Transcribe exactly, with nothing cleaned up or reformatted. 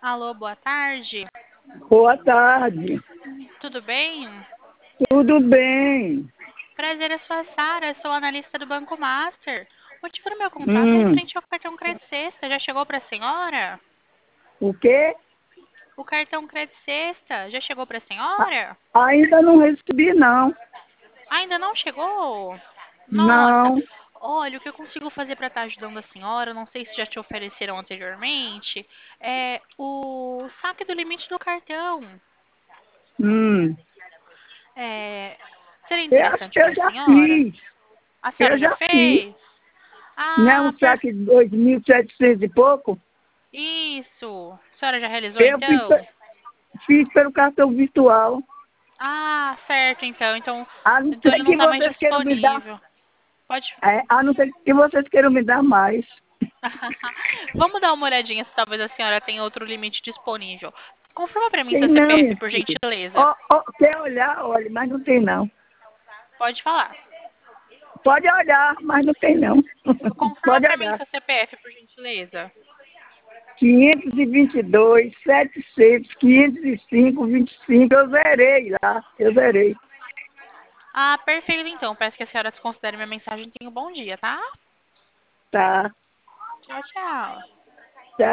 Alô, boa tarde. Boa tarde. Tudo bem? Tudo bem? Prazer, eu sou a Sara, sou analista do Banco Master. O motivo do meu contato é Hum, referente ao cartão Crédito Sexta. Já chegou para a senhora? o quê? O cartão Crédito Sexta já chegou para a A- senhora? ainda não recebi, não. Ainda não chegou? Nossa, Não. olha, o que eu consigo fazer para estar ajudando a senhora, não sei se já te ofereceram anteriormente, é o saque do limite do cartão. Hum, É, seria eu acho interessante que para eu a já senhora? fiz. A senhora Eu já já fiz. fez? Não é Ah, um per... saque de dois mil e setecentos e pouco? isso. A senhora já realizou Eu fiz, então? pe- fiz pelo cartão virtual. Ah, certo, então. Então, A não então ele ser não que está mais vocês queiram me dar. disponível. Pode. É, a não ser que vocês queiram me dar mais. Vamos dar uma olhadinha se talvez a senhora tenha outro limite disponível. Confirma para mim Tem seu não, C P F, minha por filha. gentileza. Ó, ó, quer olhar? Olha, mas não tem não. Pode falar. Pode olhar, mas não tem não. Confirma Pode para mim olhar. seu C P F, por gentileza. quinhentos e vinte e dois, setecentos, quinhentos e cinco, vinte e cinco, eu zerei lá, eu zerei. Ah, perfeito então. Peço que a senhora desconsidere minha mensagem. Tenha um bom dia, tá? Tá. Tchau, tchau.